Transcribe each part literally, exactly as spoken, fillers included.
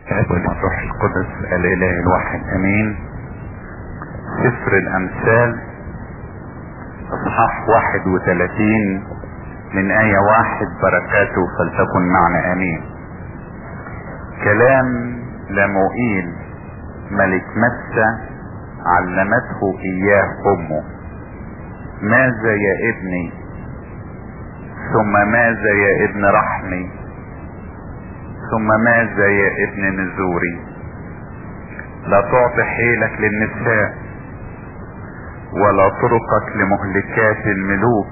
الروح القدس الاله الواحد امين. سفر الامثال اصحاح واحد وثلاثين من ايه واحد، بركاته فلتكن معنا امين. كلام لموئيل ملك مسة علمته اياه امه. ماذا يا ابني؟ ثم ماذا يا ابن رحمي؟ ثم ماذا يا ابن نزوري؟ لا تعطي حيلك للنساء ولا طرقك لمهلكات الملوك.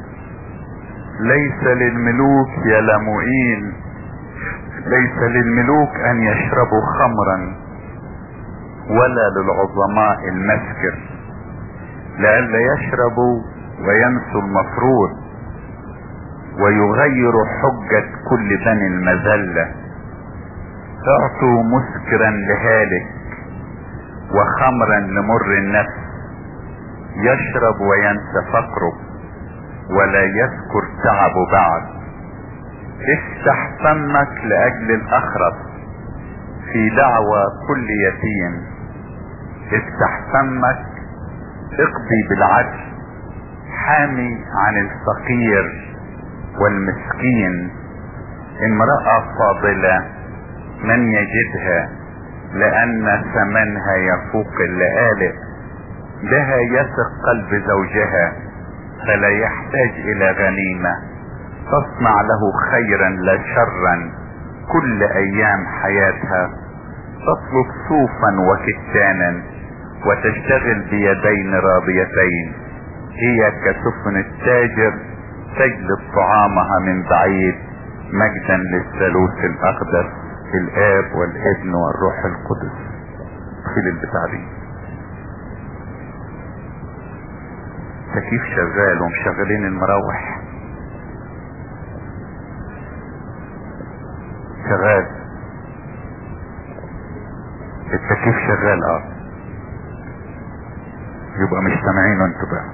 ليس للملوك يا لموئيل، ليس للملوك ان يشربوا خمرا ولا للعظماء المسكر، لئلا يشربوا وينسوا المفروض ويغيروا حجة كل بني المذلة. اعطوا مسكرا لهالك وخمرا لمر النفس، يشرب وينسى فقره ولا يذكر تعبه بعد. افتح فمك لاجل الاخرس في دعوى كل يتيم. افتح فمك، اقضي بالعدل، حامي عن الفقير والمسكين. امرأة فاضلة من يجدها، لان ثمنها يفوق اللآلئ. بها يثق قلب زوجها فلا يحتاج الى غنيمة. تصنع له خيرا لا شرا كل ايام حياتها. تطلب صوفا وكتانا وتشتغل بيدين راضيتين. هي كسفن التاجر تجلب طعامها من بعيد. مجدا للثالوث الاقدس الاب والابن والروح القدس. في البتاع دي تكييف شغال ومشغلين المراوح شغال، التكييف شغال. اه يبقى مش سامعينه انتوا بقى.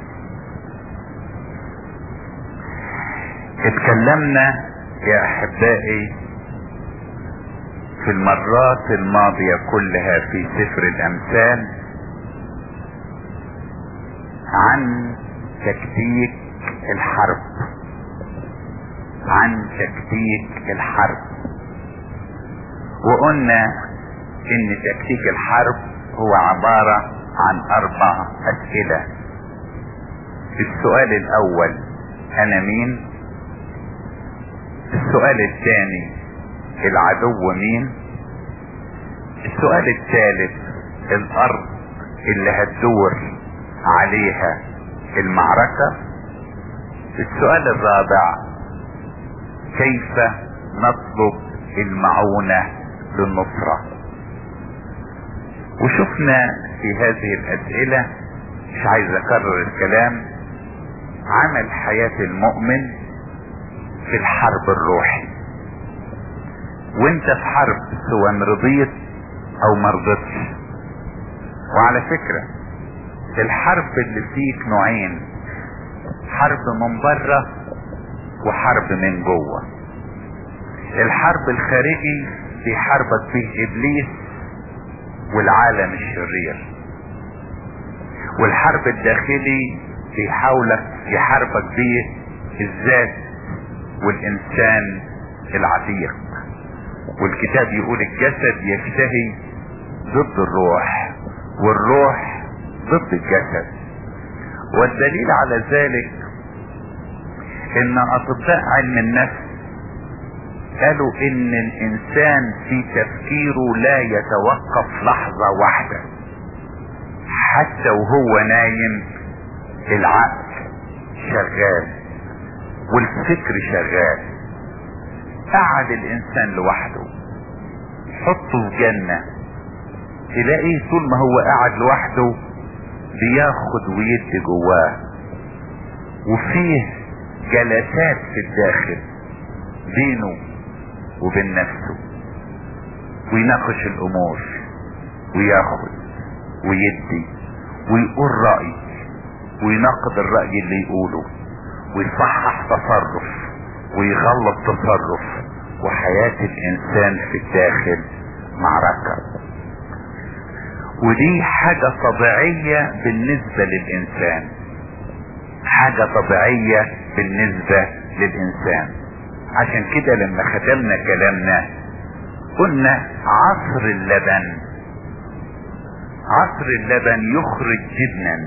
اتكلمنا يا احبائي في المرات الماضية كلها في سفر الامثال عن تكتيك الحرب، عن تكتيك الحرب. وقلنا ان تكتيك الحرب هو عبارة عن اربع اسئلة. السؤال الاول انا مين؟ السؤال الثاني العدو مين؟ السؤال الثالث الارض اللي هتدور عليها المعركة. السؤال الرابع كيف نطلب المعونة للنصرة. وشفنا في هذه الاسئلة، مش عايز اكرر الكلام، عمل حياة المؤمن في الحرب الروحي. وانت في حرب سواء رضيت او مرضتش. وعلى فكرة الحرب اللي فيك نوعين، حرب من بره وحرب من جوه. الحرب الخارجي بيحاربك فيه ابليس والعالم الشرير، والحرب الداخلي بيحاولك يحاربك بيه الذات والانسان العتيق. والكتاب يقول الجسد يشتهي ضد الروح والروح ضد الجسد. والدليل على ذلك ان اطباء علم النفس قالوا ان الانسان في تفكيره لا يتوقف لحظة واحدة. حتى وهو نايم العقل شغال والفكر شغال. قعد الانسان لوحده، حطه في جنة، تلاقيه طول ما هو قاعد لوحده بياخد ويدي جواه، وفيه جلسات في الداخل بينه وبين نفسه، ويناقش الامور وياخد ويدي ويقول رأي ويناقض الرأي اللي يقوله ويصحح تصرف ويغلط تصرف. وحياة الانسان في الداخل معركة. ودي حاجة طبيعية بالنسبة للإنسان، حاجة طبيعية بالنسبة للإنسان. عشان كده لما ختمنا كلامنا قلنا عصر اللبن، عصر اللبن يخرج جبنا.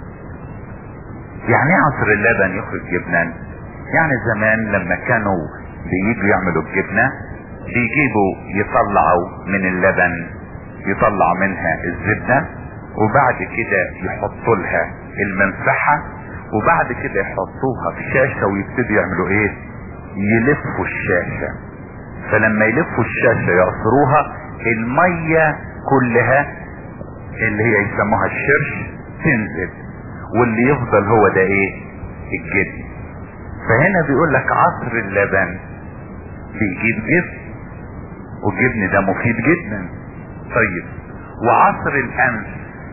يعني ايه عصر اللبن يخرج جبنا؟ يعني زمان لما كانوا بييجوا يعملوا الجبنة بيجيبوا يطلعوا من اللبن، يطلع منها الزبدة، وبعد كده يحطوا لها المنفحة، وبعد كده يحطوها في شاشة ويبتدوا يعملوا ايه؟ يلفوا الشاشة. فلما يلفوا الشاشة يعصروها، المية كلها اللي هي يسموها الشرش تنزل، واللي يفضل هو ده ايه؟ الجبن. فهنا بيقول لك عصر اللبن بيجيب جبن، والجبن ده مفيد جدا. طيب وعصر الانف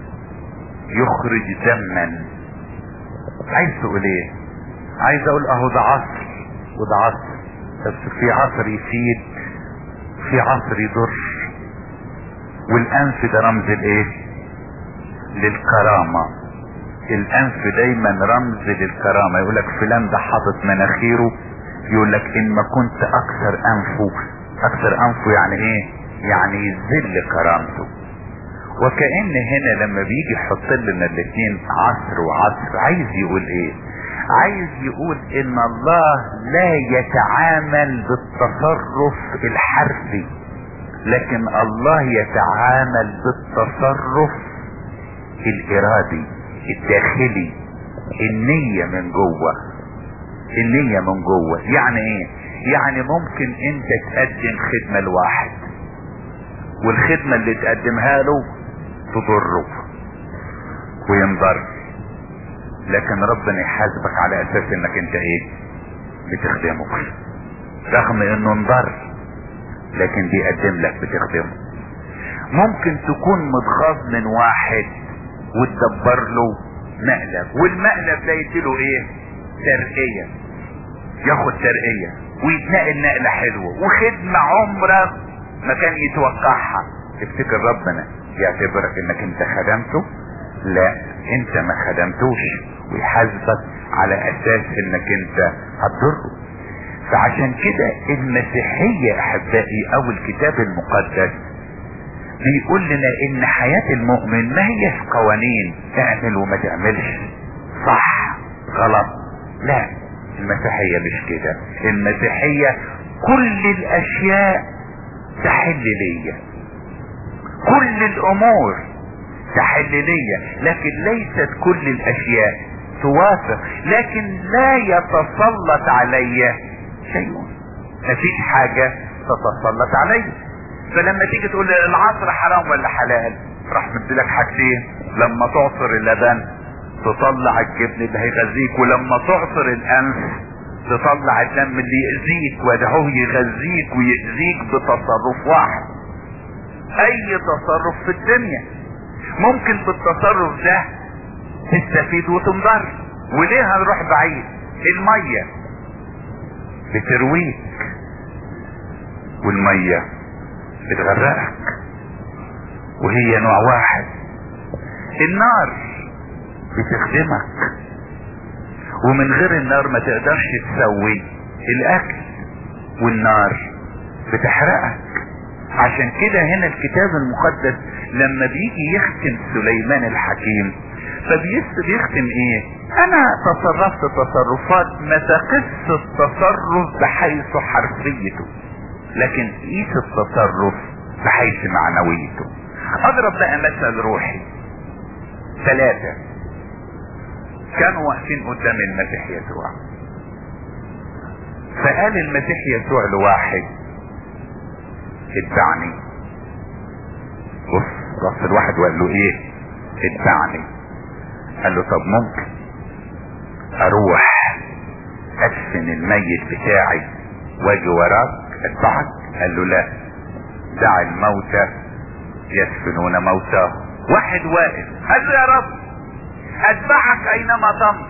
يخرج دما. عايز تقول ايه؟ عايز اقول اهو ده عصر وده عصر، بس في عصر يفيد في عصر يضر. والانف ده رمز الايه؟ للكرامة. الانف دايما رمز للكرامة. يقولك فلان ده حاطط مناخيره، يقولك ان ما كنت اكثر انفه، اكثر انفه يعني ايه؟ يعني يذل كرامته. وكأن هنا لما بيجي يحط لنا الاثنين عصر وعصر، عايز يقول ايه؟ عايز يقول ان الله لا يتعامل بالتصرف الحرفي، لكن الله يتعامل بالتصرف الارادي الداخلي، النية من جوه، النية من جوه. يعني ايه؟ يعني ممكن انت تقدم خدمة لواحد، والخدمة اللي تقدمها له تضره وينضر، لكن ربنا يحاسبك على اساس انك انت ايه؟ بتخدمه، رغم انه انضر لكن بيقدم لك بتخدمه. ممكن تكون متغاظ من واحد وتدبر له مقلب، والمقلب ده يديله ايه؟ ترقية، ياخد ترقية ويتنقل نقلة حلوة وخدمة عمرك ما كان يتوقعها. تفتكر ربنا يعتبرك انك انت خدمته؟ لا، انت ما خدمتوش، ويحاسبك على اساس انك انت هتضره. فعشان كده المسيحية احبائي او الكتاب المقدس بيقول لنا ان حياة المؤمن ما هيش قوانين تعمل وما تعملش، صح غلط، لا، المسيحية مش كده. المسيحية كل الاشياء تحل ليا، كل الامور تحل ليا، لكن ليست كل الاشياء توافق، لكن لا يتسلط علي شيء، مفيش حاجة تتسلط علي. فلما تيجي تقول لي العصر حرام ولا حلال، راح مديلك حاجتين: لما تعصر اللبن تطلع الجبن اللي هيغذيك، ولما تعصر الانف تطلع الدم اللي يأذيك، وده يغذيك ويأذيك بتصرف واحد. اي تصرف في الدنيا ممكن بالتصرف ده تستفيد وتنضر. وليه هنروح بعيد؟ المية بترويك والمية بتغرقك، وهي نوع واحد. النار بتخدمك، ومن غير النار ما تقدرش تسوي الاكل، والنار بتحرقك. عشان كده هنا الكتاب المقدس لما بيجي يختم سليمان الحكيم فبيختم ايه؟ انا تصرفت تصرفات ما تقص التصرف بحيث حرفيته، لكن قيس التصرف بحيث معنويته. اضرب بقى مثل روحي. ثلاثة كانوا واقفين قدام المسيح يسوع، فقال المسيح يسوع لواحد: اتبعني. بص بص الواحد وقال له ايه؟ اتبعني. قال له طب ممكن اروح ادفن الميت بتاعي واجي وراك اتبعك؟ قال له لا، دع الموتى يدفنون موتاهم. واحد واقف قال له: يا رب اتبعك اينما تمضي.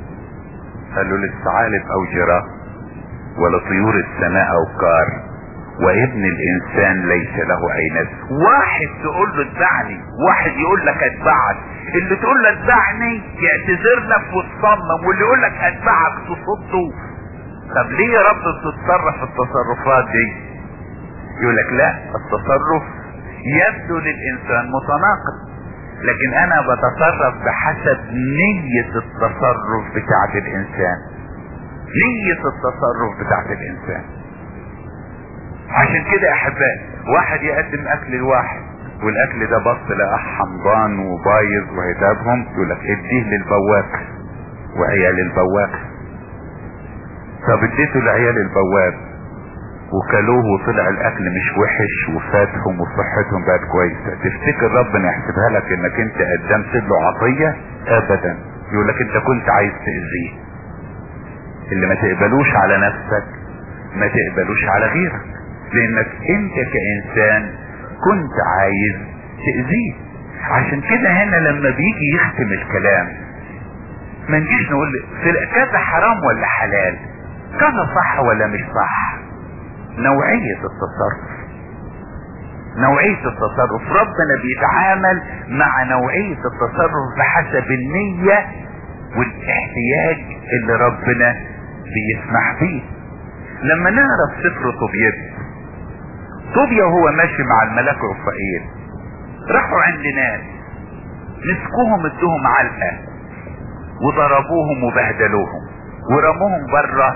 قال له: للثعالب او جراه ولطيور السماء او كار وابن الانسان ليس له اي نفس. واحد تقول له اتبعني، واحد يقول لك اتبعك. اللي تقول له اتبعني يعتذر لك وتصمم، واللي يقول لك اتبعك تصده. طب ليه يا رب بتتصرف التصرفات دي؟ يقول لك لا، التصرف يبدو للانسان متناقض، لكن انا بتصرف بحسب نية التصرف بتاعت الانسان. نية التصرف بتاعت الانسان. عشان كده يا احبائي، واحد يقدم اكل لواحد، والاكل ده بص لقاه حمضان وبايظ وهيتابهم، يقول لك اديه للبواب وعيال البواب. طب اديته لعيال البواب وكلوه وطلع الاكل مش وحش وفاتهم وصحتهم بقت كويسه، تفتكر ربنا يحسبها لك انك انت قدمت له عطيه؟ ابدا. يقول لك انت كنت عايز تاذيه. اللي ما تقبلوش على نفسك ما تقبلوش على غيرك، لانك انت كانسان كنت عايز تأذيه. عشان كده هنا لما بيجي يختم الكلام ما نجيش نقول في كذا حرام ولا حلال، كذا صح ولا مش صح. نوعية التصرف، نوعية التصرف ربنا بيتعامل مع نوعية التصرف بحسب النية والاحتياج اللي ربنا بيسمح فيه. لما نعرف سفر طوبيا، طوبيا وهو ماشي مع الملاك رفائيل راحوا عند ناس مسكوهم ادوهم علقة وضربوهم وبهدلوهم ورموهم بره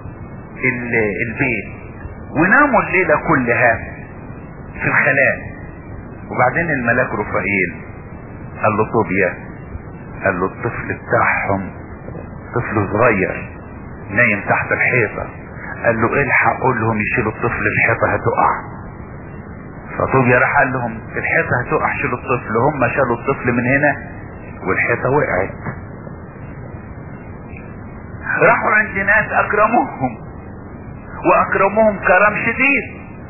البيت وناموا الليلة كلها في الخلاء. وبعدين الملاك رفائيل قال له طوبيا، قال له الطفل بتاعهم طفل صغير نايم تحت الحيطة، قال له الحق قول لهم يشيلوا الطفل، الحيطة هتقع. فطوبيا راح قال لهم الحيطة هتقع شيلوا الطفل. هم شالوا الطفل من هنا والحيطة وقعت. راحوا عند ناس اكرموهم واكرموهم كرم شديد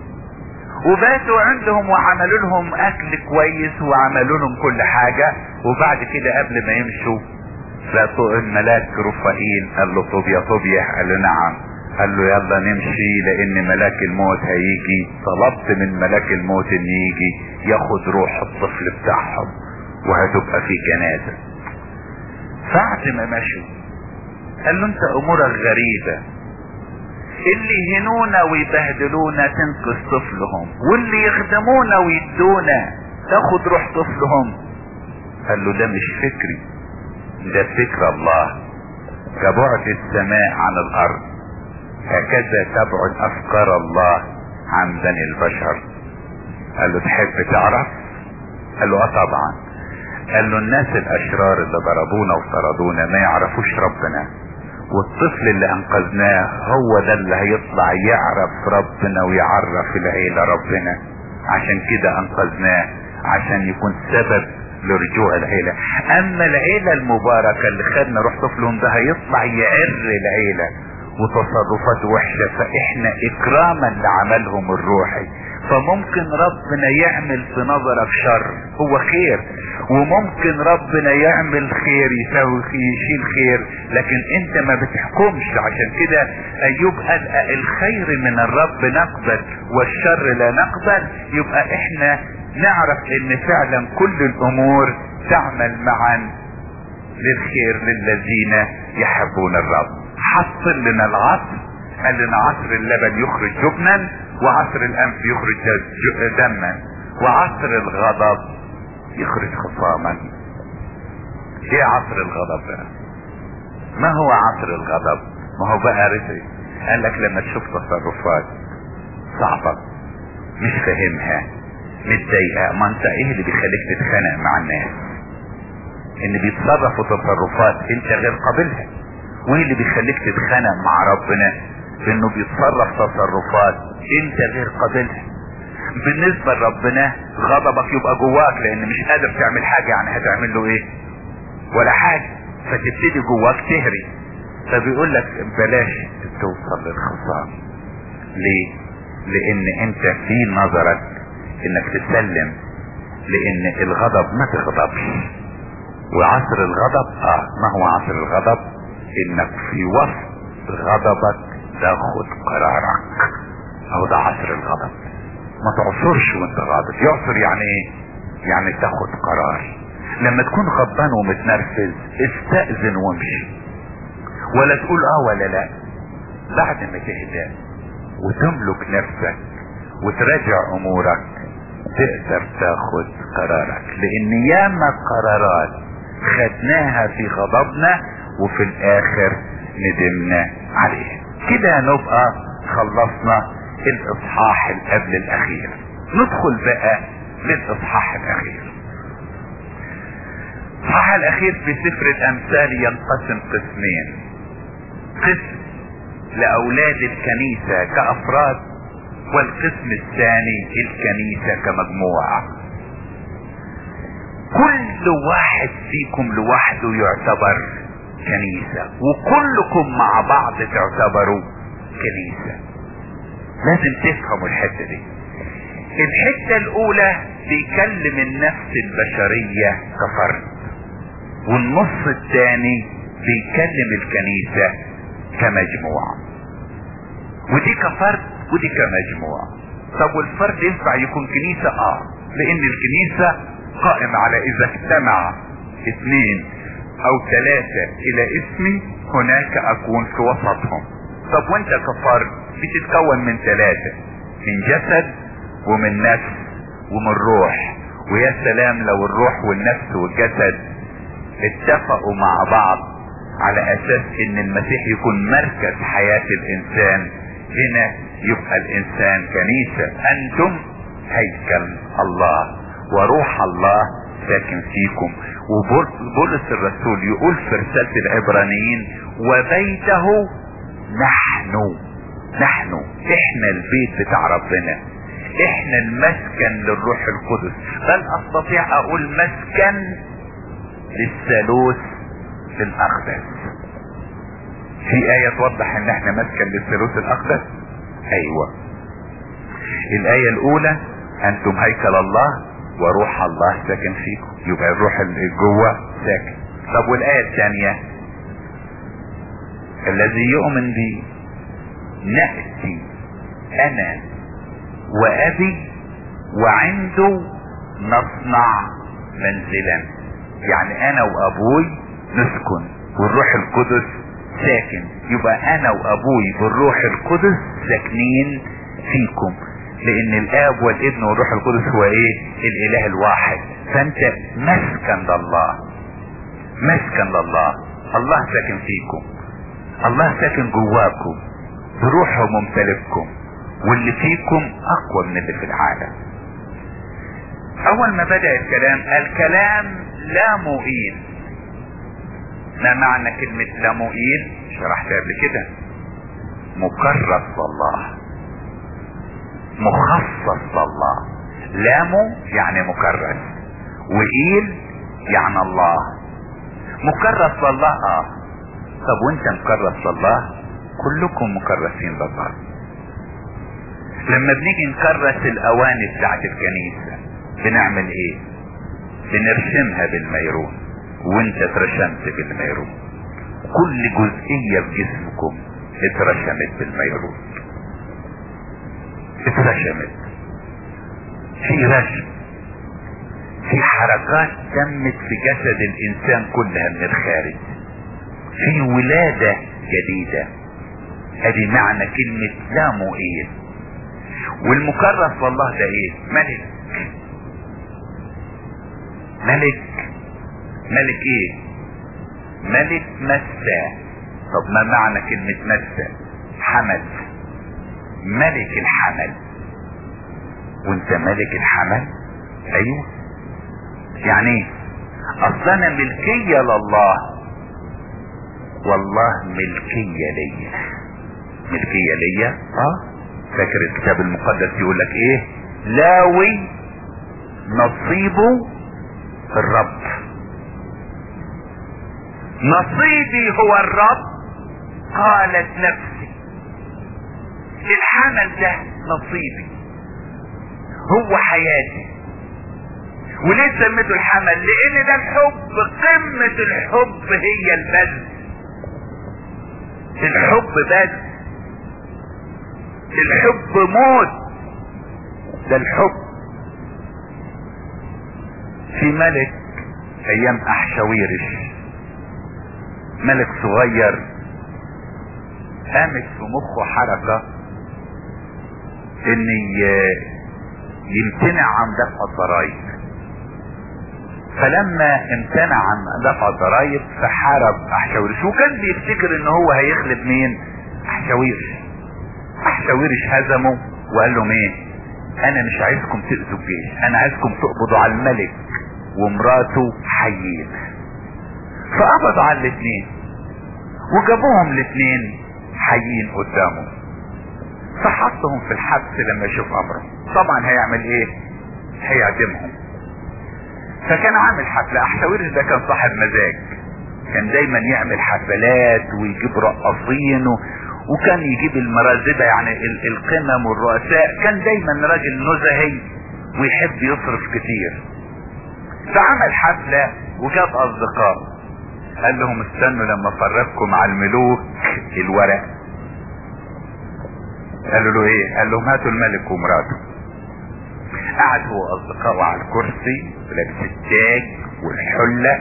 وباتوا عندهم وعملوا لهم اكل كويس وعملوا لهم كل حاجة. وبعد كده قبل ما يمشوا لقوا الملاك رفائيل قال له طوبيا طوبيا، قال له نعم، قال له يلا نمشي لان ملاك الموت هيجي. طلبت من ملاك الموت ان يجي ياخد روح الطفل بتاعهم وهتبقى في جنازة. بعد ما مشوا قال له انت امورك غريبة، اللي يهنونا ويبهدلونا تنقذ طفلهم، واللي يخدمونا ويدونا تاخد روح طفلهم. قال له ده مش فكري، ده فكر الله. كبعد السماء عن الارض هكذا تبعد افكار الله عن بني البشر. قال له تحب تعرف؟ قال له اه طبعا. قال له الناس الاشرار اللي ضربونا وطردونا ما يعرفوش ربنا، والطفل اللي انقذناه هو ده اللي هيطلع يعرف ربنا ويعرف العيلة ربنا. عشان كده انقذناه عشان يكون سبب لرجوع العيلة. اما العيلة المباركة اللي خدنا روح طفلهم ده هيطلع يعر العيلة وتصرفات وحشة، فاحنا اكراما لعملهم الروحي. فممكن ربنا يعمل في نظرك شر هو خير، وممكن ربنا يعمل خير يسوي يشيل خير، لكن انت ما بتحكمش. عشان كده ايوب قال الخير من الرب نقبل والشر لا نقبل. يبقى احنا نعرف ان فعلا كل الامور تعمل معا للخير للذين يحبون الرب. حط لنا العصر، قال لنا عصر اللبن يخرج جبنا، وعصر الانف يخرج دما، وعصر الغضب يخرج خصاما. ايه عصر الغضب بقى؟ ما هو عصر الغضب؟ ما هو بقى رزق. قال لك لما تشوف تصرفات صعبة مش فاهمها متضايقة، ما انت ايه اللي بيخليك تتخانق مع الناس؟ ان بيتصرفوا تصرفات انت غير قابلها. وايه اللي بيخليك تتخانق مع ربنا؟ انه بيتصرف تصرفات انت غير قابلها. بالنسبة لربنا غضبك يبقى جواك لان مش قادر تعمل حاجة، يعني هتعمل له ايه؟ ولا حاجة. فتبتدي جواك تهري. فبيقول لك بلاش توصل للخصام. ليه؟ لان انت في نظرك انك تسلم، لان الغضب ما تغضبش. وعصر الغضب اه ما هو عصر الغضب؟ انك في وسط غضبك تاخد قرارك. او ده عصر الغضب. ما تعصرش وانت غاضب. يعصر يعني ايه؟ يعني تاخد قرار. لما تكون غضبان ومتنرفز استأذن وامشي، ولا تقول اه ولا لا. بعد ما تهدى وتملك نفسك وتراجع امورك تقدر تاخد قرارك، لان ياما قرارات خدناها في غضبنا وفي الاخر ندمنا عليها. كده نبقى خلصنا الاصحاح اللي قبل الاخير. ندخل بقى للاصحاح الاخير. الاصحاح الاخير في سفر الامثال ينقسم قسمين: قسم لاولاد الكنيسة كافراد، والقسم الثاني الكنيسة كمجموعة. كل واحد فيكم لوحده يعتبر كنيسة، وكلكم مع بعض تعتبروا كنيسة. لازم تفهموا الحتة دي. الحتة الاولى بيكلم النفس البشرية كفرد، والنص الثاني بيكلم الكنيسة كمجموعة. ودي كفرد ودي كمجموعة. طب والفرد ينفع يكون كنيسة؟ اه، لان الكنيسة قائم على اذا اجتمع اثنين او ثلاثة الى اسمي هناك اكون في وسطهم. طب وانت كفرد بتتكون من ثلاثة: من جسد ومن نفس ومن روح. ويا سلام لو الروح والنفس والجسد اتفقوا مع بعض على اساس ان المسيح يكون مركز حياة الانسان. هنا يبقى الانسان كنيسة. انتم هيكل الله وروح الله ساكن فيكم. وبولس الرسول يقول في رسالة العبرانيين: وبيته نحن. نحن احنا البيت بتاع ربنا، احنا المسكن للروح القدس، بل استطيع اقول مسكن للثالوث الاقدس. في آية توضح ان احنا مسكن للثالوث الاقدس. ايوه، الآية الاولى: انتم هيكل الله وروح الله ساكن فيكم. يبقى الروح اللي جوه ساكن. طب والآية الثانية: الذي يؤمن بي نأتي انا وابي وعنده نصنع منزلا. يعني انا وابوي نسكن والروح القدس ساكن. يبقى انا وابوي بالروح القدس ساكنين فيكم، لان الاب والابن والروح القدس هو ايه؟ الاله الواحد. فانت مسكن لله، مسكن لله. الله ساكن فيكم، الله ساكن جواكم بروحه ممتلككم، واللي فيكم اقوى من اللي في العالم. اول ما بدأ الكلام الكلام لا مؤيد. ما معنى كلمة لا مؤيد؟ شرحتها قبل كده. مكرس لله، مخصص لله. لامو يعني مكرس، وإيل يعني الله. مكرس لله. اه طب وانت مكرس لله؟ كلكم مكرسين لله. لما بنيجي نكرس الاواني بتاعت الكنيسة بنعمل ايه؟ بنرسمها بالميرون، وانت اترشمت بالميرون. كل جزئية في جسمكم اترشمت بالميرون، اترشمت في رسم، في حركات تمت في جسد الانسان كلها من الخارج، في ولادة جديدة. ادي معنى كلمة لا مؤيد. والمكرس والله ده ايه؟ ملك. ملك ملك ايه؟ ملك مسا. طب ما معنى كلمة مسا؟ حمل. ملك الحمل. وانت ملك الحمل؟ ايوه. يعني ايه؟ اصلا ملكية لله والله ملكية ليا. ملكية ليا. اه فاكر الكتاب المقدس يقول لك ايه؟ لاوي نصيبه الرب. نصيبي هو الرب قالت نفسي. الحمل ده نصيبي، هو حياتي. وليه سميته الحمل؟ لان ده الحب، قمة الحب هي البذل. الحب بذل. الحب موت، ده الحب. في ملك ايام احشاويرش، ملك صغير، قامت في مخه حركة ان يمتنع عن دفع الضرائب. فلما امتنع عن دفع الضرائب فحارب احشاويرش، وكان بيفتكر ان هو هيخلب مين؟ احشاويرش. احشاويرش هزمه وقال لهم ايه؟ انا مش عايزكم تأذوا الجيش، انا عايزكم تقبضوا على الملك ومراته حيين. فقبضوا على الاثنين وجابوهم الاثنين حيين قدامه، فحطهم في الحبس. لما يشوف امره طبعا هيعمل ايه؟ هيعدمهم. فكان عامل حفلة. احشاويرش ده كان صاحب مزاج، كان دايما يعمل حفلات ويجيب رقاصين و... وكان يجيب المرازبة يعني ال... القمم والرؤساء. كان دايما راجل نزهي ويحب يصرف كتير. فعمل حفلة وجاب اصدقاء، قال لهم استنوا لما افرجكم على الملوك الورق. قالوا له ايه؟ قال لهم هاتوا الملك ومراته. قعد هو واصدقائه على الكرسي ولابس التاج والحلة،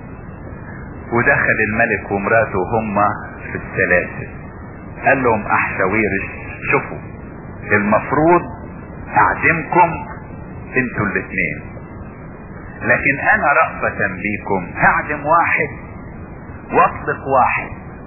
ودخل الملك ومراته وهم في السلاسل. قال لهم احشاويرش شوفوا المفروض اعدمكم انتوا الاثنين، لكن انا رأفة بيكم هعدم واحد واطلق واحد،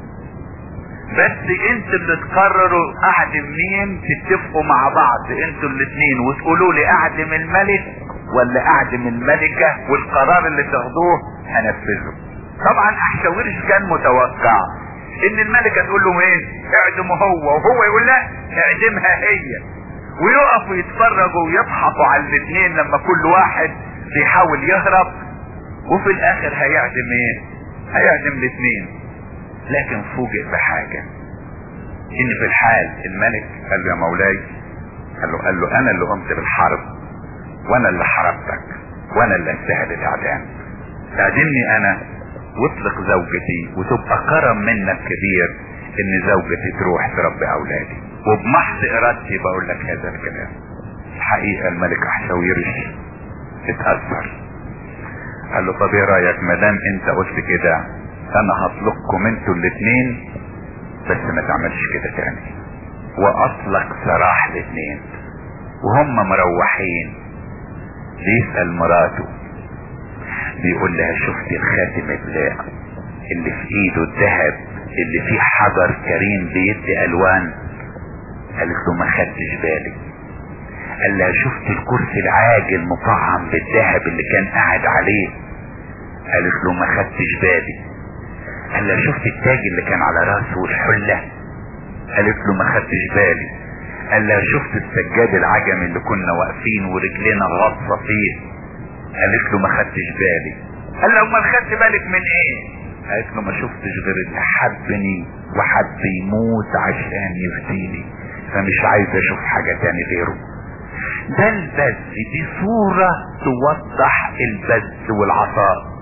بس انتوا اللي تقرروا اعدم مين. تتفقوا مع بعض انتوا الاثنين وتقولوا لي اعدم الملك ولا اعدم الملكة، والقرار اللي تاخدوه هنفذه. طبعا احشاويرش كان متوقع ان الملكة تقول له ايه؟ اعدمه هو، وهو يقول لا اعدمها هي، ويقفوا يتفرجوا ويضحكوا على الاثنين لما كل واحد بيحاول يهرب، وفي الاخر هيعدم ايه؟ هيعدم الاثنين. لكن فوجئ بحاجة، ان في الحال الملك قال له يا مولاي، قال له, قال له انا اللي قمت بالحرب وانا اللي حربتك وانا اللي استاهل الاعدام. اعدمني انا واطلق زوجتي، وتبقى كرم منك كبير ان زوجتي تروح تربي اولادي، وبمحض ارادتي بقول لك هذا الكلام. الحقيقة الملك احشاويرش اتأثر، قال له طب ايه رايك مدام انت قلت كده، انا هطلقكم انتوا الاثنين بس ما تعملش كده تاني. واطلق سراح الاثنين وهم مروحين. بيسأل مراته بيقول لها شفت الخاتم اللي في ايده الذهب اللي فيه حجر كريم بيدي الوان؟ قالت له ما خدتش بالي. قال لها شفت الكرسي العاجل مطعم بالذهب اللي كان قاعد عليه؟ قالت له ما خدتش بالي. قال لها شفت التاج اللي كان على راسه والحلة؟ قالت له ما خدتش بالي. قال لها شفت السجاد العجمي اللي كنا واقفين ورجلنا غاصة فيه؟ قالت له ما خدتش بالي. قال له امال خدت بالك من ايه؟ قالت له ما شفتش غير اللي حبني وحب يموت عشان يفديني، فمش عايز اشوف حاجة تاني غيره. ده البذل، دي صورة توضح البذل والعطاء.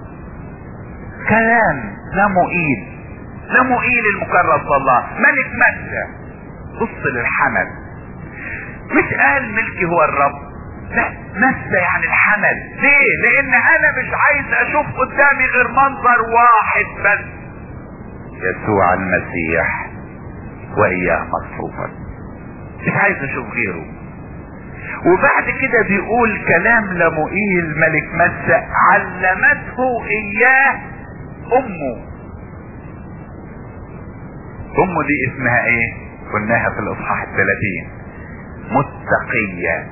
كلام لا مؤيد، لا مؤيد المكرم صلى الله. ملك مكة بص للحمل، مش قال ملكي هو الرب، لا مكة يعني الحمل. ليه؟ لان انا مش عايز اشوف قدامي غير منظر واحد بس، يسوع المسيح واياه مصروفا، مش عايز اشوف غيره. وبعد كده بيقول كلام لمؤيل ملك مكة علمته اياه امه. امه دي اسمها ايه؟ قلناها في الاصحاح الثلاثين، متقية.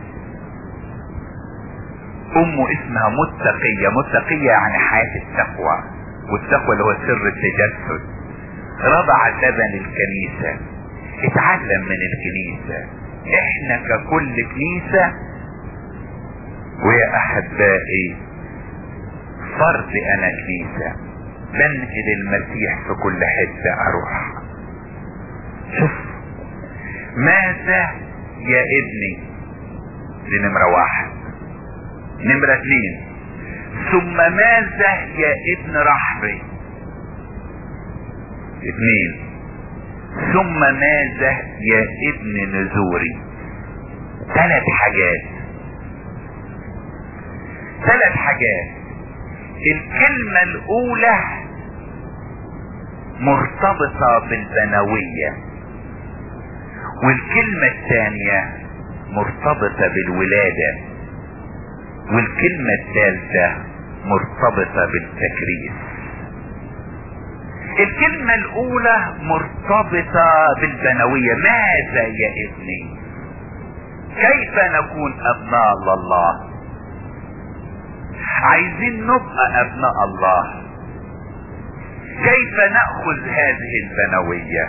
امه اسمها متقية. متقية يعني حياة التقوى، والتقوى اللي هو سر التجسد. رضع لبن الكنيسة، اتعلم من الكنيسة. احنا ككل كنيسة ويا احبائي فرد انا كنيسة، بنقل المسيح في كل حتة اروح. شوف ماذا يا ابني، دي نمرة واحد. نمرة اتنين ثم ماذا يا ابن رحبي. اتنين ثم ماذا يا ابن نزوري؟ ثلاث حاجات ثلاث حاجات الكلمة الاولى مرتبطة بالبنوية، والكلمة الثانية مرتبطة بالولادة، والكلمة الثالثة مرتبطة بالتكريس. الكلمة الاولى مرتبطة بالبنوية. ماذا يا ابني؟ كيف نكون ابناء الله؟ عايزين نبقى ابناء الله. كيف نأخذ هذه البنوية؟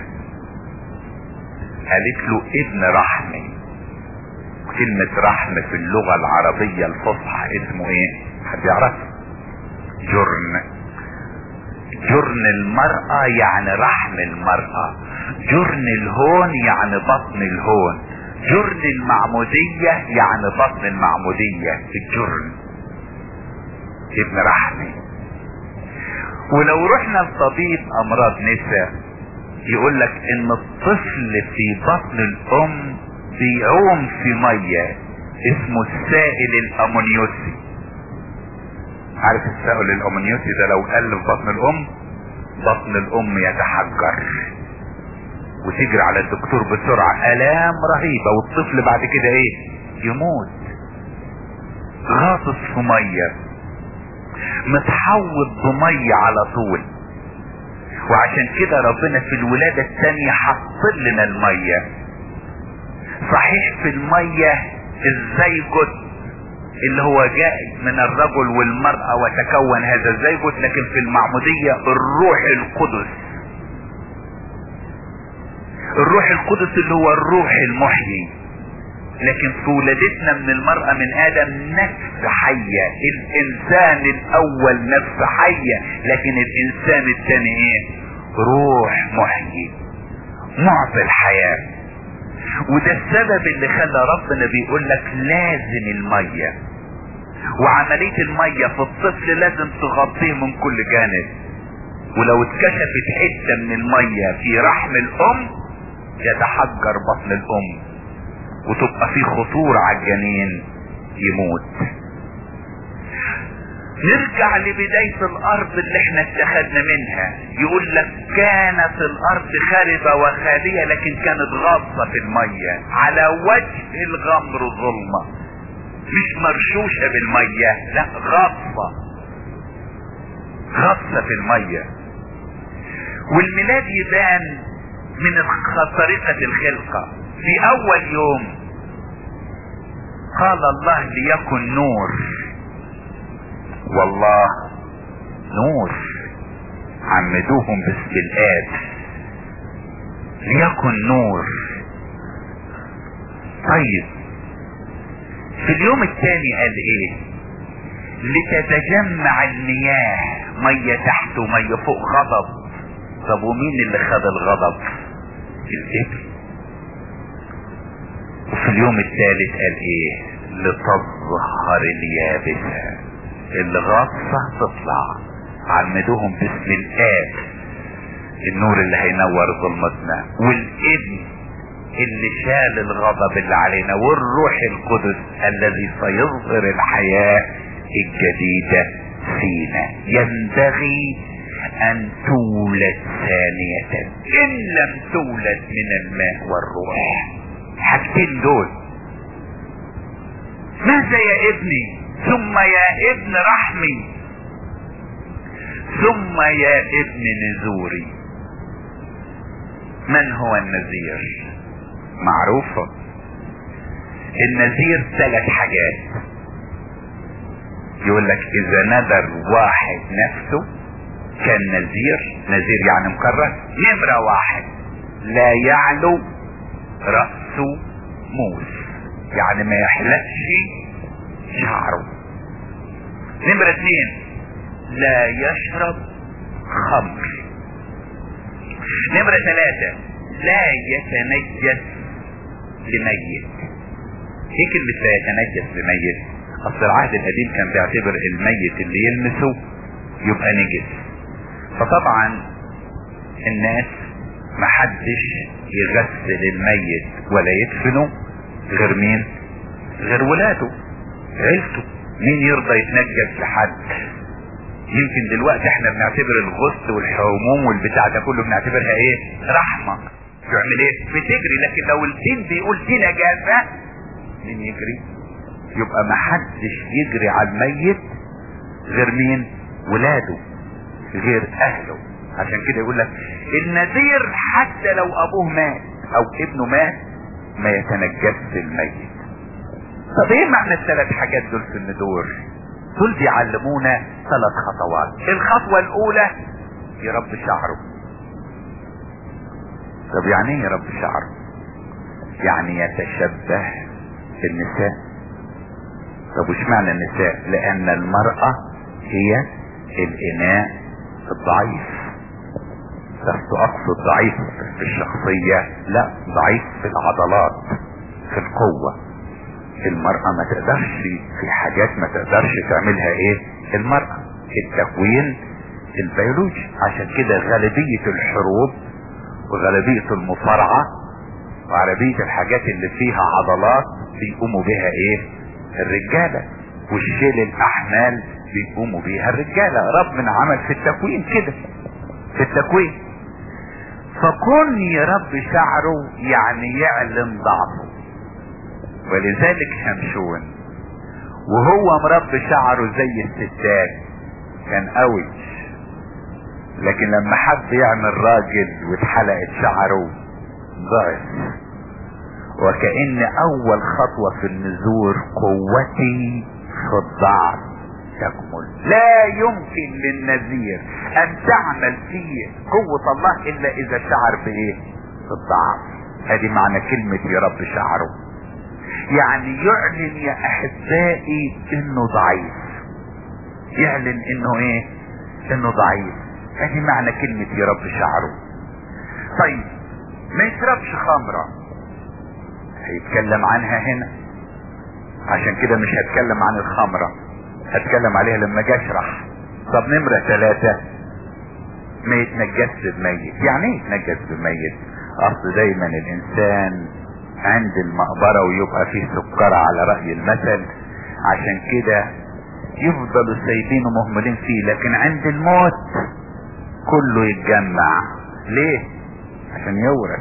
قالت له ابن رحمي. كلمة رحم في اللغة العربية الفصحى اسمه ايه؟ حد يعرف؟ جرن. جرن المرأة يعني رحم المرأة، جرن الهون يعني بطن الهون، جرن المعمودية يعني بطن المعمودية. الجرن ابن رحمي. ولو رحنا لطبيب امراض نساء يقول لك ان الطفل في بطن الام بيعوم في مية اسمه السائل الامونيوسي. عارف السائل الامونيوسي ده لو قل في بطن الام بطن الام يتحجر وتجري على الدكتور بسرعة، الام رهيبة، والطفل بعد كده ايه؟ يموت. غاطس في مية، متحوط بمية على طول. وعشان كده ربنا في الولادة الثانية حط لنا المية. صحيح في المية الزيجوت اللي هو جاء من الرجل والمرأة وتكون هذا الزيجوت، لكن في المعمودية الروح القدس. الروح القدس اللي هو الروح المحيي. لكن في ولادتنا من المرأة من آدم نفس حية. الإنسان الأول نفس حية، لكن الإنسان الثاني إيه؟ روح محيي معطي الحياة. وده السبب اللي خلى ربنا بيقول لك لازم المية، وعملية المية في الطفل لازم تغطيه من كل جانب. ولو اتكشفت حتة من المية في رحم الأم يتحجر بطن الأم وتبقى في خطورة على الجنين يموت. نرجع لبداية الارض اللي احنا اتخذنا منها. يقول لك كانت الارض خاربة وخالية لكن كانت غاصة في المية، على وجه الغمر ظلمة، مش مرشوشة بالمية، لا غاصة غاصة في المية. والميلاد يبان من طريقة الخلقة. في اول يوم قال الله ليكن نور، والله نور، عمدوهم باسم الآب ليكن نور. طيب في اليوم الثاني قال ايه؟ لتتجمع المياه، مية تحت ومية فوق، غضب. طب ومين اللي خد الغضب؟ الابن. وفي اليوم الثالث قال ايه؟ لتظهر اليابسة، اللي غاصة تطلع، عمدوهم باسم الآب النور اللي هينور ظلمتنا، والابن اللي شال الغضب اللي علينا، والروح القدس الذي سيظهر الحياة الجديدة فينا. ينبغي ان تولد ثانية ان لم تولد من الماء والروح. حاجتين دول. ماذا يا ابني؟ ثم يا ابن رحمي، ثم يا ابن نزوري. من هو النذير؟ معروفة. النذير ثلاث حاجات. يقول لك اذا نذر واحد نفسه كان نذير. نذير يعني مكرس. نمرة واحد لا يعلو رأسه موس، يعني ما يحلقش شعره. نمرة اثنين لا يشرب خمر. نمرة ثلاثة لا يتنجس لميت. ايه كلمة لا يتنجس لميت؟ اصل العهد القديم كان بيعتبر الميت اللي يلمسه يبقى نجس. فطبعا الناس محدش يغسل الميت ولا يدفنه غير مين؟ غير ولاده، عيلته. مين يرضى يتنجس لحد؟ يمكن دلوقتي احنا بنعتبر الغسل والحموم والبتاع ده كله بنعتبرها ايه؟ رحمة. تعمل ايه؟ بتجري. لكن لو الدين بيقول دي نجاسة، مين يجري؟ يبقى محدش يجري على الميت غير مين؟ ولاده، غير اهله. عشان كده يقول لك النذير حتى لو ابوه مات او ابنه مات ما يتنجسش الميت. طب ايه معنى الثلاث حاجات دول في الندور؟ دول بيعلمونا ثلاث خطوات. الخطوة الاولى يربي شعره. طب يعني ايه يربي شعره؟ يعني يتشبه بالنساء. طب وش معنى النساء؟ لان المرأة هي الاناء الضعيف. لست اقصد ضعيف في الشخصية، لا، ضعيف في العضلات، في القوة. المرأة ما تقدرش في حاجات ما تقدرش تعملها ايه المرأة، التكوين البيولوجي. عشان كده غالبية الحروب وغالبية المصارعة وغالبية الحاجات اللي فيها عضلات بيقوموا بها ايه الرجالة، والشيل الاحمال بيقوموا بيها الرجالة. ربنا عمل في التكوين كده، في التكوين. فكون يربي شعره يعني يعلن ضعفه. ولذلك شمشون وهو مربي شعره زي الستات كان قوي، لكن لما حب يعمل راجل واتحلقت شعره ضعف. وكأن اول خطوة في النزور قوتي في الضعف تكمل. لا يمكن للنذير ان تعمل فيه قوة الله الا اذا شعر بايه؟ بالضعف. هذه معنى كلمة يربي شعره، يعني يعلن يا احبائي انه ضعيف، يعلن انه ايه؟ انه ضعيف. هذه معنى كلمة يربي شعره. طيب ما يشربش خمرة، هيتكلم عنها هنا. عشان كده مش هتكلم عن الخمرة، هتكلم عليها لما اجي اشرح. طب نمرة ثلاثة ما يتنجسش بميت. يعني ايه يتنجس بميت؟ اصل دايما الانسان عند المقبرة ويبقى فيه سكر على رأي المثل، عشان كده يفضلوا سايبينه مهملين فيه. لكن عند الموت كله يتجمع. ليه؟ عشان يورث،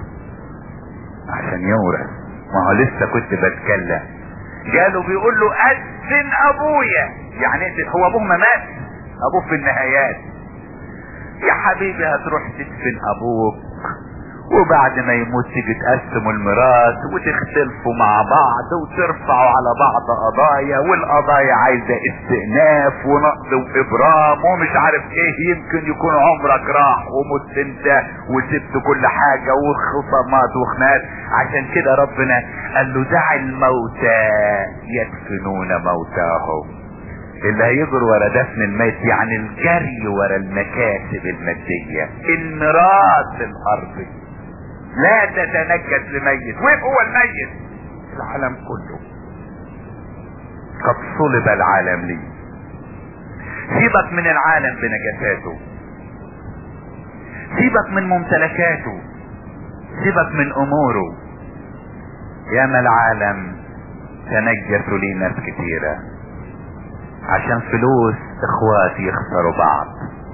عشان يورث. ما هو لسه كنت بتكلم، قالوا بيقول له أدفن ابويا. يعني هو ابوه ما مات، ابوه في النهايات. يا حبيبي هتروح تدفن ابوك وبعد ما يموت تيجي تقسموا الميراث وتختلفوا مع بعض وترفعوا على بعض قضايا، والقضايا عايزة استئناف ونقض وابرام ومش عارف ايه. يمكن يكون عمرك راح ومت انت وسبت كل حاجة وخصامات وخناقات. عشان كده ربنا قال له دع الموتى يدفنون موتاهم. اللي هيجر ورا دفن الميت يعني الجري ورا المكاسب المادية، الميراث الارضي. لا تتنجس لميت. وين هو الميت؟ العالم كله. قد صلب العالم لي. سيبك من العالم بنجاساته، سيبك من ممتلكاته، سيبك من اموره. ياما العالم تنجسوا لي ناس كتيرة عشان فلوس. اخوات يخسروا بعض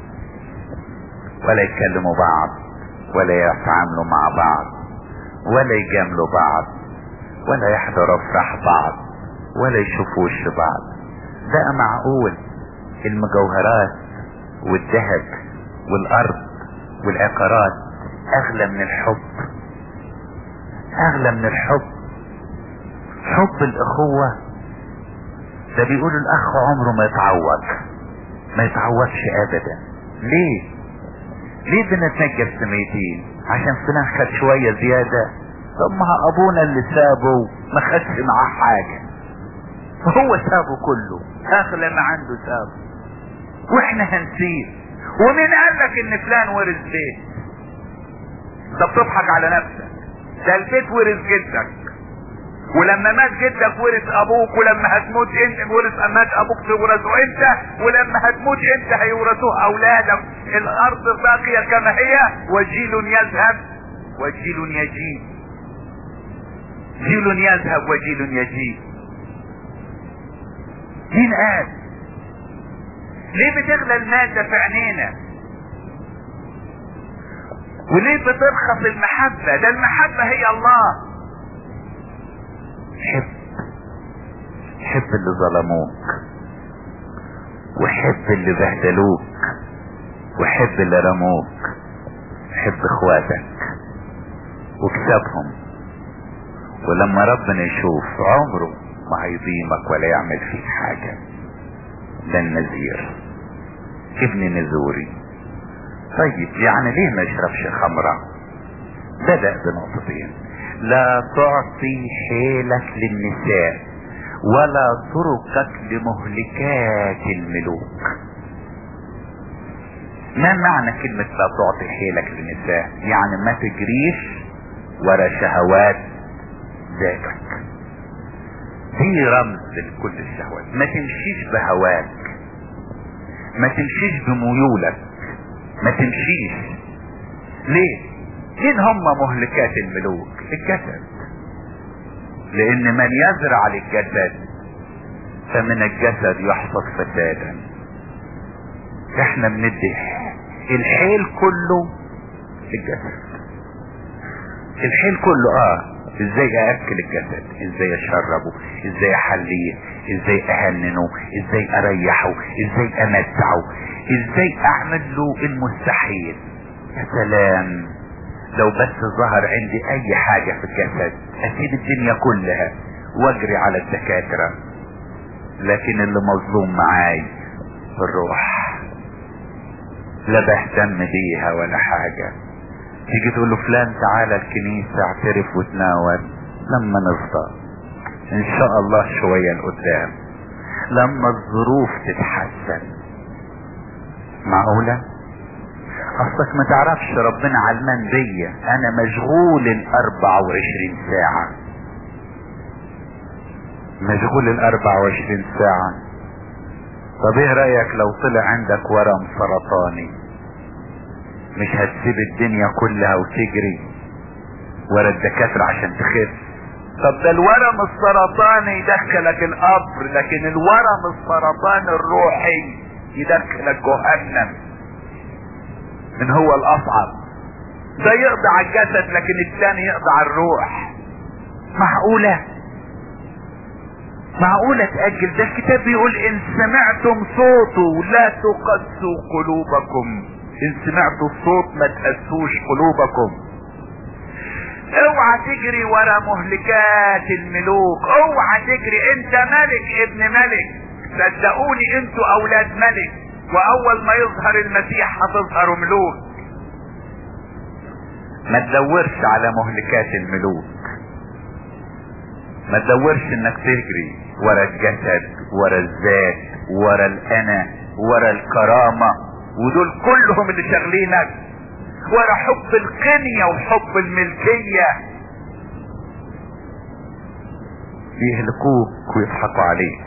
ولا يتكلموا بعض ولا يتعاملوا مع بعض ولا يجاملوا بعض ولا يحضروا افراح بعض ولا يشوفوا وش بعض. ده معقول؟ المجوهرات والذهب والارض والعقارات اغلى من الحب، اغلى من الحب. حب الاخوة ده بيقول الاخ عمره ما يتعوض، ما يتعوضش ابدا. ليه؟ ليه بنتنجس ميتين؟ عشان فلان خد شوية زيادة. طب ما ابونا اللي سابه ما خدش معاه حاجة، هو سابه كله، اغلى ما عنده سابه، واحنا هنسيب. ومين قال لك ان فلان ورث بيت؟ ده بتضحك على نفسك. ده البيت ورث جدك ولما مات جدك ورث ابوك، ولما هتموت انت ورث مات ابوك تورثه انت، ولما هتموت انت هيورثوه اولادك. الارض باقية كما هي، وجيل يذهب وجيل يجيء، جيل يذهب وجيل يجيء. مين قال؟ ليه بتغلى المادة في عينينا؟ وليه بترخص المحبة؟ ده المحبة هي الله. حب، حب اللي ظلموك، وحب اللي بهدلوك، وحب اللي رموك، حب اخواتك واكسبهم. ولما ربنا يشوف عمره ما هيضيمك ولا يعمل فيك حاجة. ده النذير، ابن نزوري. طيب يعني ليه ما يشربش خمرة؟ بدأ بنقطتين: لا تعطي حيلك للنساء ولا طرقك لمهلكات الملوك. ما معنى كلمة لا تعطي حيلك للنساء؟ يعني ما تجريش ورا شهوات ذاتك، دي رمز لكل الشهوات. ما تمشيش بهواك، ما تمشيش بميولك، ما تمشيش. ليه؟ مين هم مهلكات الملوك؟ الجسد. لان من يزرع للجسد فمن الجسد يحصد فسادا. احنا بندي الحيل كله للجسد، الحيل كله اه ازاي ااكل الجسد، ازاي اشربه، ازاي احليه، ازاي اهننه، ازاي اريحه، ازاي امتعه، ازاي اعمل له المستحيل. يا سلام لو بس ظهر عندي اي حاجة في الجسد اسيب الدنيا كلها واجري على الدكاترة. لكن اللي مظلوم معاي الروح لا بهتم بيها ولا حاجة. تيجي تقول له فلان تعالى الكنيسة اعترف وتناول، لما نفضى ان شاء الله شوية لقدام لما الظروف تتحسن. معقولة؟ اصلك ما تعرفش ربنا علمان بيا، انا مشغول الاربع وعشرين ساعة، مشغول الاربع وعشرين ساعة. طب ايه رأيك لو طلع عندك ورم سرطاني؟ مش هتسيب الدنيا كلها وتجري ورا الدكاترة عشان تخف؟ طب ده الورم السرطاني يدخلك القبر، لكن الورم السرطاني الروحي يدخلك جهنم. من هو الاصعب؟ ده يقضي على الجسد لكن الثاني يقضي على الروح. معقولة؟ معقولة تأجل؟ ده الكتاب بيقول ان سمعتم صوته لا تقسوا قلوبكم. ان سمعتوا الصوت ما تقسوش قلوبكم. اوعى تجري ورا مهلكات الملوك، اوعى تجري. انت ملك ابن ملك، صدقوني انتوا اولاد ملك، واول ما يظهر المسيح هتظهروا ملوك. ما تدورش على مهلكات الملوك، ما تدورش انك تجري ورا الجسد، ورا الذات، ورا الانا، ورا الكرامة، ودول كلهم اللي شغلينك، ورا حب القنية وحب الملكية. يهلكوك ويضحكوا عليك،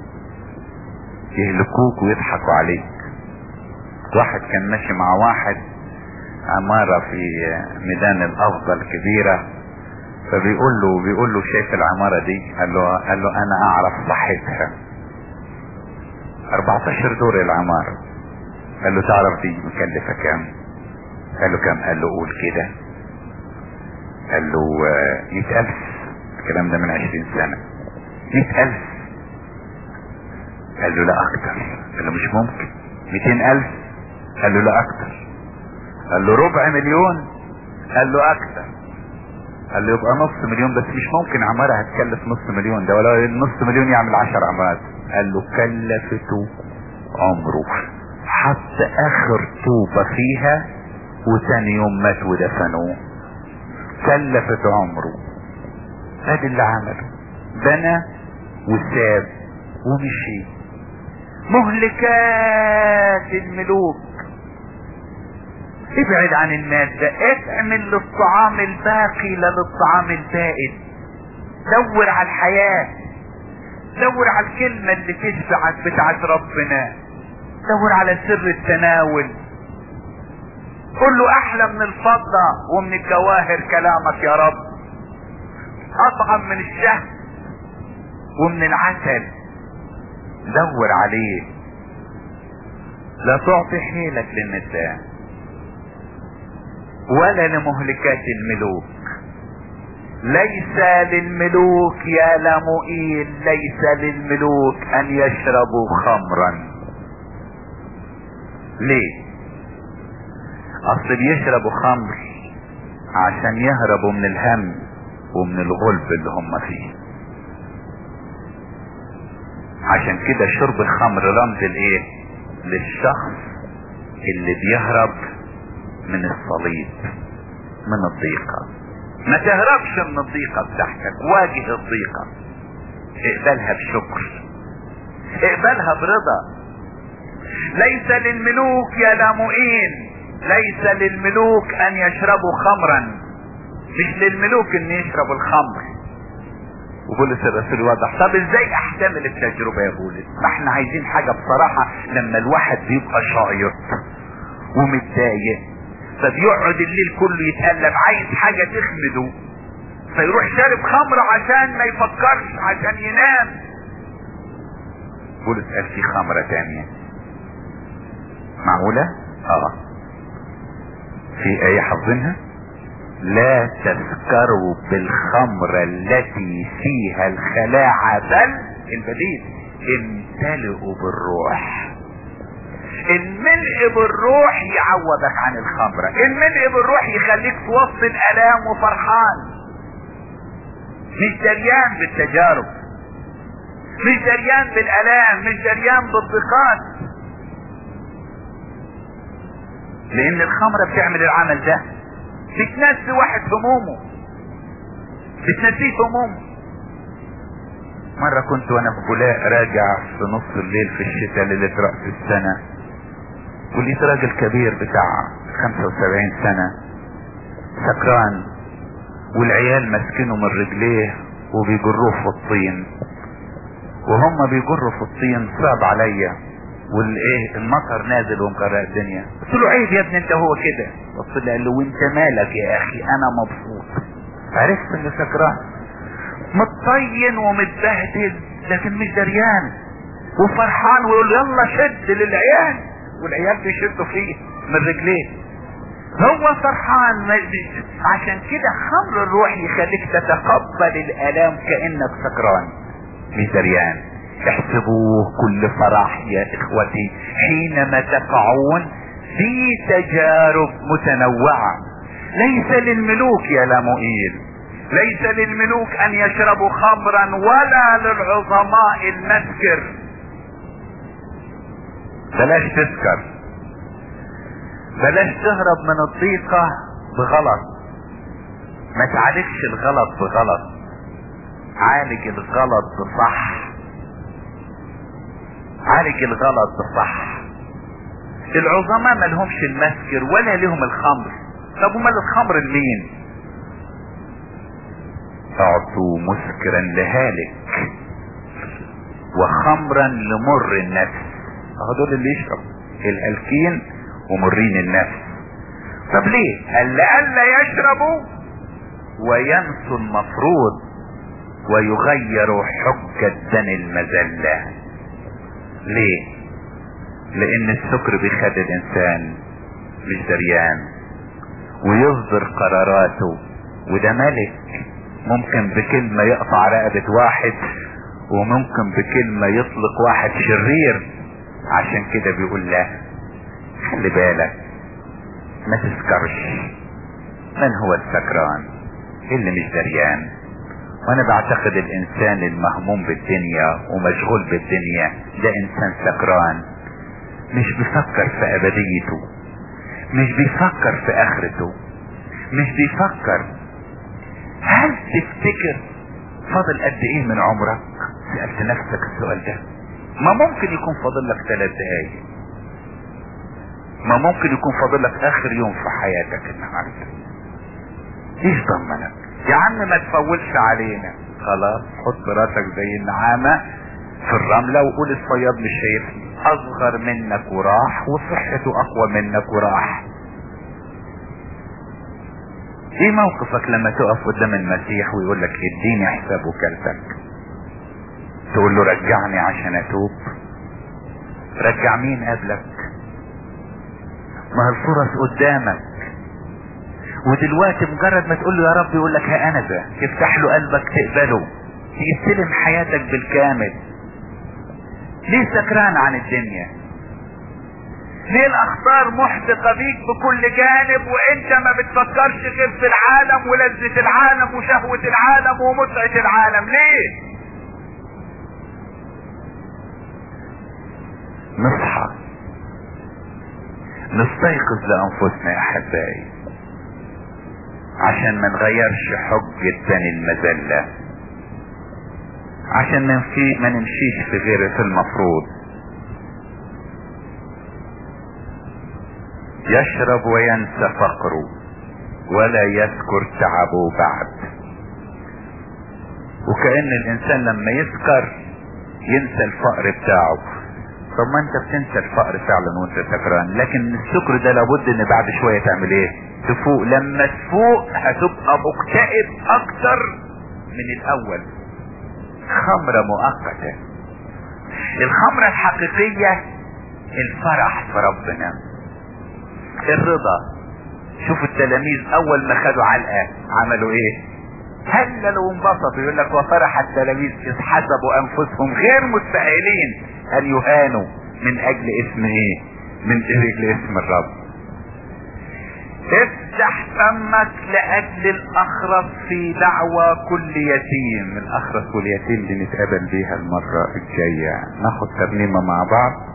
يهلكوك ويضحكوا عليك. واحد كان ماشي مع واحد عمارة في ميدان الافضل كبيرة، فبيقول له بيقول له شايف العمارة دي؟ قال له قال له انا اعرف صاحبها، اربعتاشر دور العمارة. قال له تعرف دي مكلفة كام؟ قال له كام؟ قال له قول كده. قال له مئة الف. الكلام ده من عشرين سنة. مئة الف. قال له لا اكتر. قال له مش ممكن. مئتين الف. قال له لا اكتر. قال له ربع مليون. قال له اكتر. قال له يبقى نص مليون. بس مش ممكن عمارة هتكلف نص مليون، ده ولا نص مليون يعمل عشر عمارات. قال له كلفته عمره، حتى اخر طوبة فيها وثاني يوم مات ودفنوه. كلفت عمره. هذا اللي عمله، بنى وساب ومشي. مهلكات الملوك. ابعد عن المادة، اعمل للطعام الباقي لا للطعام البائد. دور على الحياة، دور على الكلمة اللي تشبعك بتاعت ربنا، دور على سر التناول. قل له احلى من الفضة ومن الجواهر كلامك يا رب، اطعم من الشهد ومن العسل. دور عليه. لا تعطي حيلك للنساء ولا لمهلكات الملوك. ليس للملوك يا لمؤيل، ليس للملوك ان يشربوا خمرا. ليه؟ اصل بيشربوا خمر عشان يهربوا من الهم ومن الغلب اللي هم فيه. عشان كده شرب الخمر رمز الايه؟ للشخص اللي بيهرب من الصليب، من الضيقة. ما تهربش من الضيقة بتاعتك، واجه الضيقة، اقبلها بشكر، اقبلها برضا. ليس للملوك يا لاموئين، ليس للملوك ان يشربوا خمرا. مش للملوك ان يشربوا الخمر. وبولس الرسول واضح. طب ازاي احتمل التجربة يا بولس؟ ما احنا عايزين حاجة بصراحة. لما الواحد بيبقى شايط ومتضايق فبيقعد الليل كله يتقلب، عايز حاجة تخمده، فيروح شارب خمر عشان ما يفكرش، عشان ينام. بولس قال في خمرة تانية. معقولة؟ اه في ايه حافظينها؟ لا تسكروا بالخمر التي فيها الخلاعة بل البديل امتلئوا بالروح. الملء بالروح يعوضك عن الخمرة. الملء بالروح يخليك في وسط الالام وفرحان، مش دريان بالتجارب، مش دريان بالالام، مش دريان بالضيقات. لان الخمرة بتعمل العمل ده، بتنسي واحد همومه، بتنسيه همومه. مرة كنت وانا في بولاق راجع في نص الليل في الشتاء ليلة رأس السنة، ولقيت راجل كبير بتاع خمسة وسبعين سنة سكران، والعيال ماسكينه من رجليه وبيجروه في الطين، وهم بيجروا في الطين صعب عليا، والايه المطر نازل ومغرق الدنيا. قلت له عيب يا ابني انت، هو كده. بص لي قال له وانت مالك يا اخي؟ انا مبسوط. عرفت انه سكران متطين ومتبهدل لكن مش دريان، وفرحان ويقول يلا شد للعيال، والعيال بيشدوا فيه من رجليه. هو فرحان. عشان كده خمر الروح يخليك تتقبل الالام كانك سكران مش دريان. احسبوه كل فرح يا اخوتي حينما تقعون في تجارب متنوعة. ليس للملوك يا لاموئيل، ليس للملوك ان يشربوا خمرا ولا للعظماء المسكر. بلاش تسكر، بلاش تهرب من الضيقة بغلط. ما تعالجش الغلط بغلط، عالج الغلط بصح، عالج الغلط بصح. العظماء ما لهمش المسكر ولا لهم الخمر. طب ومال الخمر لمين؟ اعطوا مسكرا لهالك وخمرا لمر النفس. اهو دول اللي يشرب الهالكين ومرين النفس. طب ليه؟ قال لئلا يشربوا وينسوا المفروض ويغيروا حجة دم المذلة. ليه؟ لان السكر بيخلي الانسان مش دريان ويصدر قراراته، وده ملك ممكن بكلمة يقطع رقبة واحد، وممكن بكلمة يطلق واحد شرير. عشان كده بيقول لا، خلي بالك ما تسكرش. من هو السكران؟ اللي مش دريان. وانا بعتقد الانسان المهموم بالدنيا ومشغول بالدنيا ده انسان سكران، مش بيفكر في ابديته، مش بيفكر في اخرته، مش بيفكر. هل تفتكر فاضل قد ايه من عمرك؟ سألت نفسك السؤال ده؟ ما ممكن يكون فاضل لك ثلاث دقايق، ما ممكن يكون فاضل لك اخر يوم في حياتك النهارده. ايش ضمنك؟ يا عم ما تفولش علينا، خلاص حط راسك زي النعامة في الرملة وقول الصياد مش شايفني، اصغر منك وراح وصحته اقوى منك وراح. ايه موقفك لما تقف قدام المسيح ويقول لك اديني حساب وكالتك؟ تقول له رجعني عشان اتوب؟ رجع مين قبلك؟ ما الفرص قدامك، ودلوقتي مجرد ما تقول له يا رب يقول لك ها انا ذا، تفتح له قلبك تقبله، تستلم حياتك بالكامل. ليه سكران عن الدنيا؟ ليه الاخطار محدقة بيك بكل جانب وانت ما بتفكرش غير في العالم ولذة العالم وشهوة العالم ومتعة العالم؟ ليه؟ نصحى نستيقظ لانفسنا يا احبائي عشان ما نغيرش حجة بني المذلة، عشان ما نمشيش في غير في المفروض. يشرب وينسى فقره ولا يذكر تعبه بعد. وكأن الانسان لما يسكر ينسى الفقر بتاعه. طب ما انت بتنسى الفقر فعلا وانت سكران، لكن السكر ده لابد ان بعد شوية تعمل ايه؟ تفوق. لما تفوق هتبقى مكتئب اكتر من الاول. خمرة مؤقتة. الخمرة الحقيقية الفرح في ربنا، الرضا. شوفوا التلاميذ اول ما خدوا علقة عملوا ايه؟ هللوا وانبسطوا. يقول لك وفرح التلاميذ اذ حسبوا انفسهم غير مستحيلين ان يهانوا من اجل اسم ايه؟ من اجل اسم الرب. افتح فمك لاجل الاخرس في دعوى كل يتيم. الاخرس واليتيم دي نتقابل بيها المرة الجاية. ناخد ترنيمة مع بعض.